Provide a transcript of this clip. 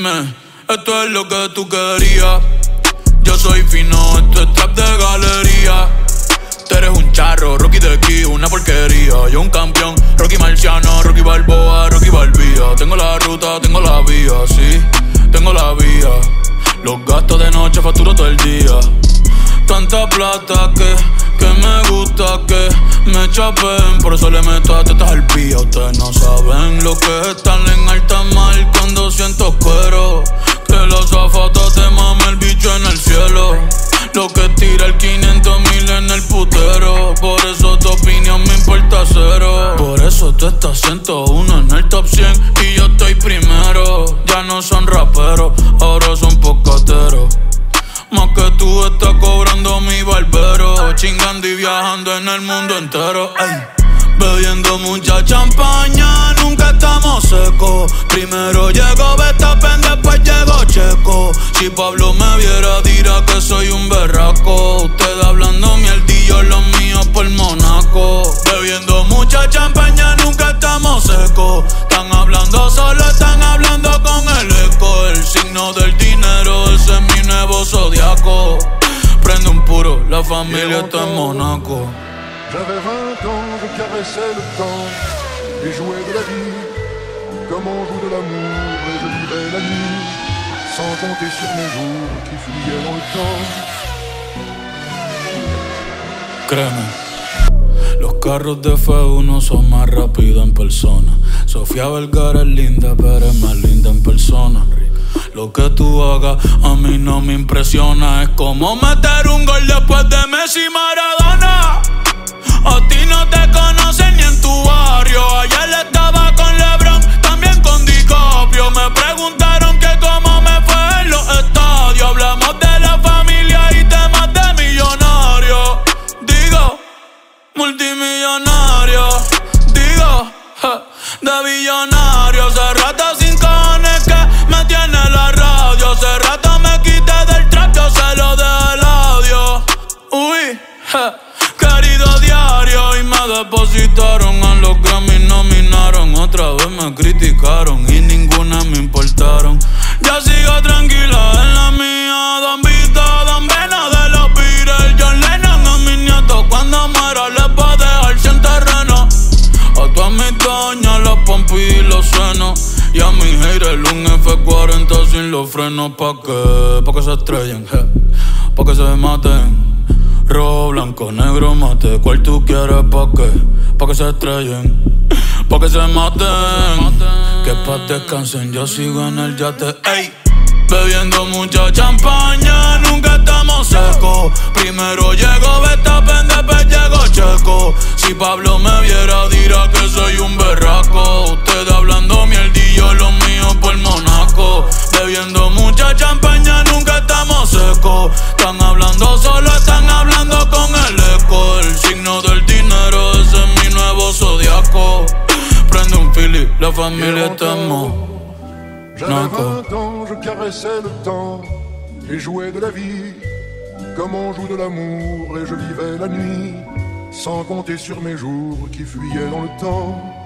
Dime, esto es lo que tú querías. Yo soy fino, esto es trap de galería. Tú eres un charro, Rocky de aquí, una porquería. Yo un campeón, Rocky Marciano, Rocky Balboa, Rocky Balbía. Tengo la ruta, tengo la vía, sí, tengo la vía. Los gastos de noche facturo todo el día. Tanta plata que me gusta que me chapen. Por eso le meto a tetas al pía. Ustedes no saben lo que es estar en alta mar cuando siento cuero. Que los zapatos te mame el bicho en el cielo. Lo que tira el 500.000 en el putero. Por eso tu opinión me importa cero. Por eso tú estás 101 en el top 100 y yo estoy primero. Ya no son raperos, ahora son pocateros. Más que tú estás cobrando mi barbero. Chingando y viajando en el mundo entero. Ey. Bebiendo mucha champaña, nunca estamos secos. Primero llegó Verstappen, después llegó Checo. Si Pablo me viera dirá que soy un berraco. Ustedes hablando mierdillo, los míos por Monaco. Bebiendo mucha champaña, nunca estamos secos. Están hablando solo, están hablando con el eco. El signo del dinero, ese es mi nuevo zodiaco. Prende un puro, la familia está en Monaco. J'avais 20 ans, je caressais le temps et jouais de la vie comme on joue de l'amour, et je vivais la nuit sans compter sur mes jours qui fuyaient dans le temps. Créeme, los carros de F1 son más rápidos en persona. Sofía Vergara es linda, pero es más linda en persona. Lo que tú hagas a mí no me impresiona. Es como meter un gol después de Messi y Maradona. A ti no te conocen ni en tu barrio. Ayer estaba con LeBron, también con DiCaprio. Me preguntaron que cómo me fue en los estadios. Hablamos de la familia y temas de millonarios. Digo, multimillonario. Digo, de billonario. Hace rato sin cojones que me tiene la radio. Hace rato me quité del trap, yo se lo dejé el audio. Uy, querido diario, y me depositaron a los Grammy, nominaron. Otra vez me criticaron y ninguna me importaron. Ya sigo tranquila en la mía. Don Vito, Don Vena de los Beatles. John Lennon a mis nietos cuando muera les va a dejar sin terreno. A todas mis doñas los pompis y los senos. Y a mis haters un F40 sin los frenos. ¿Pa' qué? Pa' que se estrellen, pa' que se maten. Rojo, blanco, negro, mate. ¿Cuál tú quieres? ¿Pa' qué? Pa' que se estrellen, pa' que se maten. Que pa' descansen, yo sigo en el yate. Ey, bebiendo mucha champaña, nunca estamos secos. Primero llegó Verstappen, después llegó Checo. Si Pablo me viera dirá que soy un berraco. Ustedes hablando mierdillo, los míos por Monaco. Bebiendo mucha champaña, nunca estamos secos. Están hablando solo, están hablando con el eco. El signo del dinero, ese es mi nuevo zodiaco. Prende un Philly, la familia está en Monaco. J'avais 20 ans, je caressais le temps et jouais de la vie comme on joue de l'amour, et je vivais la nuit sans compter sur mes jours qui fuyaient dans le temps.